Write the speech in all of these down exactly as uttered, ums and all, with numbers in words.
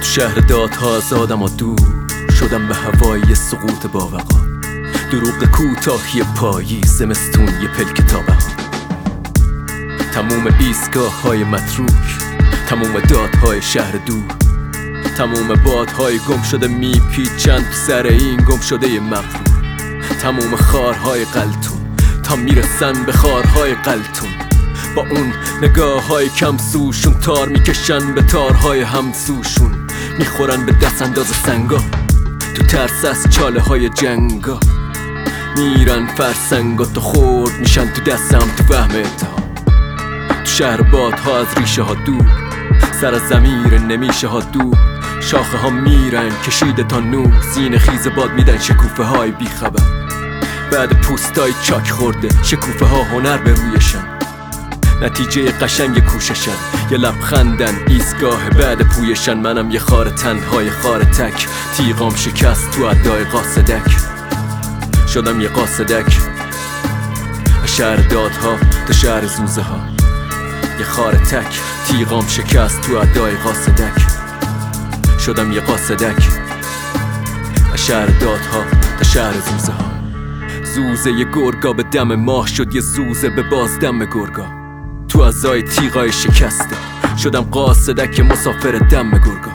شهر دادها از آدم ها دور شدم به هوای سقوط باوقا. دروغ کوتاهی پاییز، زمستون یه پلک تا بهار. تموم ایستگاه های متروک، تموم دادهای شهر دور، تموم بادهای گم شده میپیچند تو سر این گم شده ی مغرور. تموم خارهای قلتون تا میرسن به خارهای قلتون، با اون نگاه های کم سوشون تار میکشن به تارهای همسوشون. میخورن به دست انداز سنگا تو ترس از چاله های جنگا. میرن فرسنگا تو خورد میشن تو دستم تو فهم اتحاد. تو شهر بادها از ریشه ها دور، سر از زمیر نمیشه ها دور. شاخه ها میرن کشیده تا نور، سینه خیز باد میدن شکوفه های بیخبر. بعد پوستای چاک خورده شکوفه ها هنر به رویشن، نتیجه قشنگ کوششن. یه لبخندن ایستگاه بعد پویشن. منم یه خار تنهای خار تک، تیغام شکست تو ادای قاصدک. شدم یه قاصدک شهر دادها تا شهر زوزه ها. یه خار تک، تیغام شکست تو ادای قاصدک. شدم یه قاصدک شهر دادها تا شهر زوزه ها. زوزه یه گرگا به دم ماه شد یه زوزه به بازدم گرگا. تو ازای تیغای شکسته شدم قاصدک مسافر دم گرگا.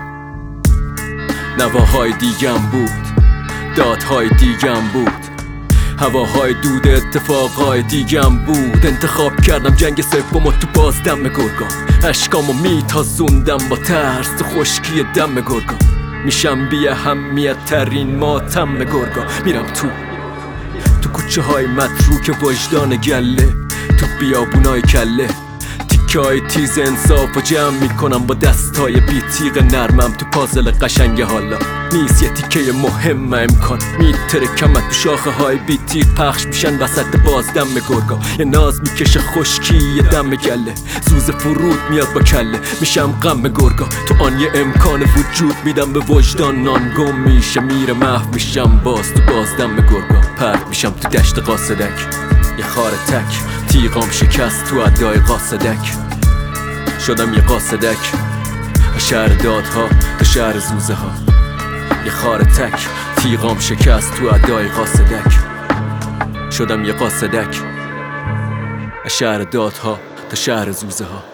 نواهای دیگم بود، دادهای دیگم بود، هواهای دود اتفاقهای دیگم بود. انتخاب کردم جنگ سوم و تو بازدم گرگا. اشکامو میتازوندم با ترس تو خشکی دم گرگا. میشم بی اهمیت ترین ماتم گرگا. میرم تو تو کوچه های متروک وجدان گله، تو بیابونای کله. تیکه های تیز انصاف و جمع میکنم با دستای بی تیغ نرمم تو پازل قشنگ. حالا نیست یه تیکه مهم امکان میترکمت تو شاخه های بی تیغ پخش میشن وسط بازدم گرگا. یه ناز میکشه خشکی یه دم گله، سوز فرود میاد با کله. میشم غم گرگا تو آن یه امکان وجود میدم به وجدان. نان گم میشه میره محو میشم باز تو بازدم گرگا. پرد میشم تو دشت قاصدک، یه خار تک، تیغام شکست تو ادای قاصدک. شدم یه قاصدک شهر دادها تا شهر زوزه ها. یه خار تک، تیغام شکست تو ادای قاصدک. شدم یه قاصدک شهر دادها تا شهر زوزه ها.